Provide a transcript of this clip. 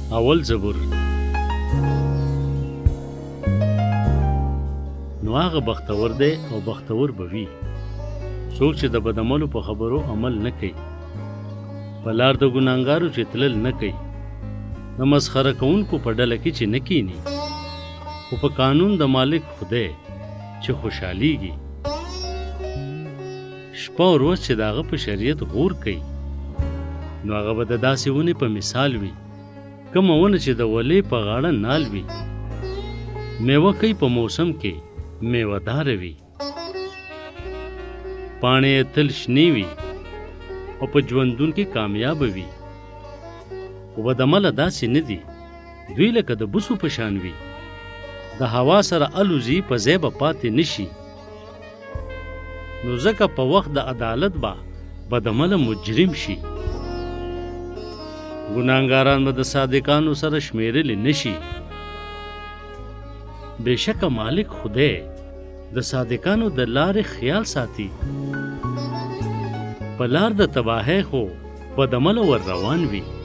اول زبور. نو هغه بختور دی او بختور به وي څوک چې د بدعملو په خبرو عمل نه کوي، په لار د ګناهګارو چې تلل نه کوي، د مسخره کوونکو په ډله کې چې نه کیني، خو په قانون د مالک خدای چې خوشحالیږي. شپه او ورځ چې د هغه په شریعت غور کوي، نو هغه به د داسې ونې په مثال وي کومه ونه چې د ولې په غاړه نال وي، میوه کوي په موسم کې میوه داره وي، پاڼې تل شنې وي او په ژوندون کې کامیاب وي. خو بدعمله داسې نه دي، دوی لکه د بوسو په شان وي، د هوا سره الوزي په ځای به پاتې نشي. نو ځکه په وخت د عدالت به بدعمله مجرم شي، ګناهګاران به د صادقانو سره شمیرلی نشي. بېشکه مالک خدای د صادقانو د لارې خیال ساتي، په لار د تباهۍ خو بدعمله ور روان وي.